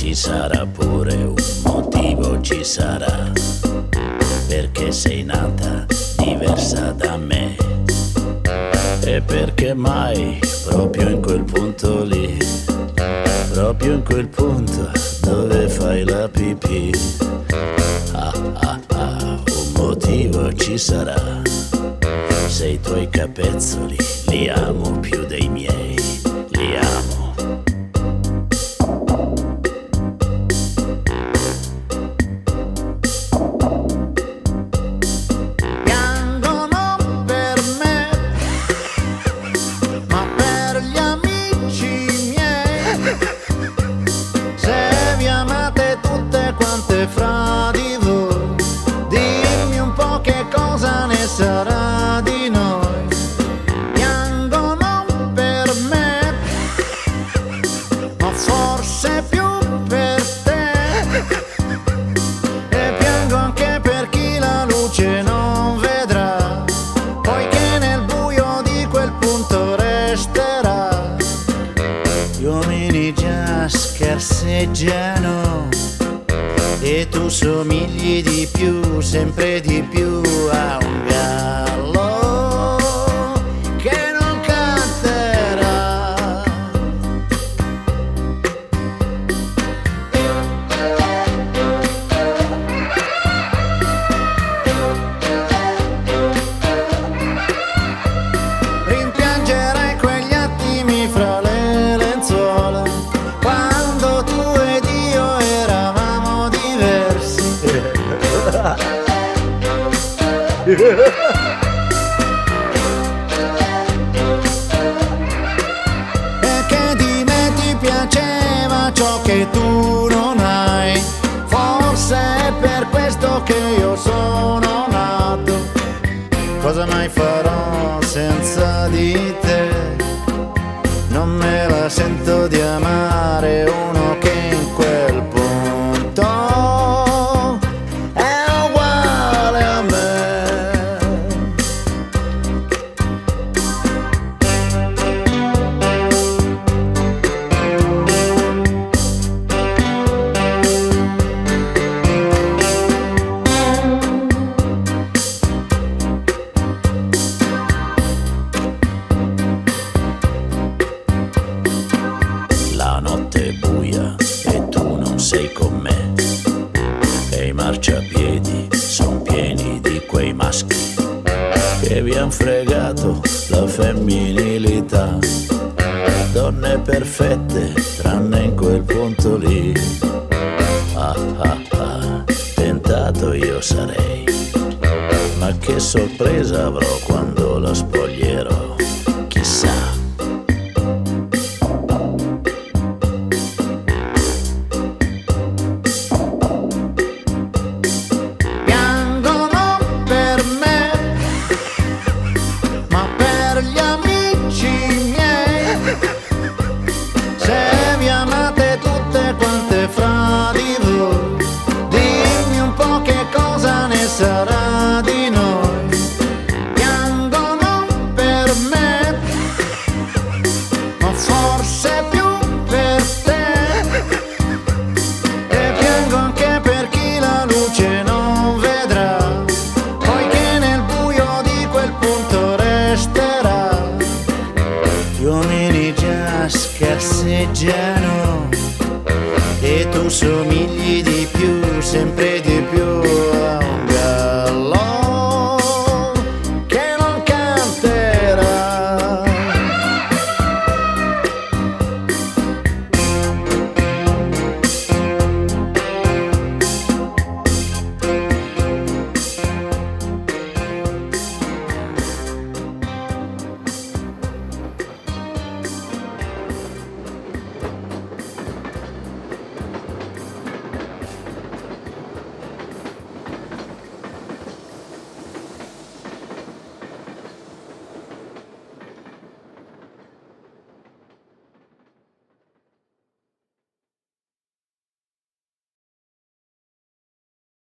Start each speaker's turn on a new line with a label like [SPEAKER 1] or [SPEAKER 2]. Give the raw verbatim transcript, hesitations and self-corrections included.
[SPEAKER 1] ci sarà pure un motivo, ci sarà, perché sei nata diversa da me. E perché mai proprio in quel punto lì, proprio in quel punto dove fai la pipì. Ah ah ah, un motivo ci sarà, se i tuoi capezzoli li amo più dei miei, li amo.
[SPEAKER 2] Fra di voi, dimmi un po' che cosa ne sarà di noi. Piangono per me, ma forse più per te. E piango anche per chi la luce non vedrà, poiché nel buio di quel punto resterà. Gli uomini già scarseggiano e tu somigli di più, sempre di più a un gallo che non canterà. Rimpiangerai quegli attimi fra le lenzuola, quando tu ed io eravamo diversi. E che di me ti piaceva ciò che tu non hai, forse è per questo che io sono nato. Cosa mai farò senza di te? Non me la sento di amare uno che in quel punto è uguale a me.
[SPEAKER 1] La notte è buia e tu non sei con me, e i marciapiedi son pieni di quei maschi che vi han fregato la femminilità. Donne perfette tranne in quel punto lì. Ah ah ah, tentato io sarei, ma che sorpresa avrò quando la spoglierò, chissà.
[SPEAKER 2] Fra di voi, dimmi un po' che cosa ne sarà di noi. Piangono per me, ma forse più per te. E piango anche per chi la luce non vedrà, poiché nel buio di quel punto resterà. Gli uomini già scarseggiano e tu somigli di più, sempre di più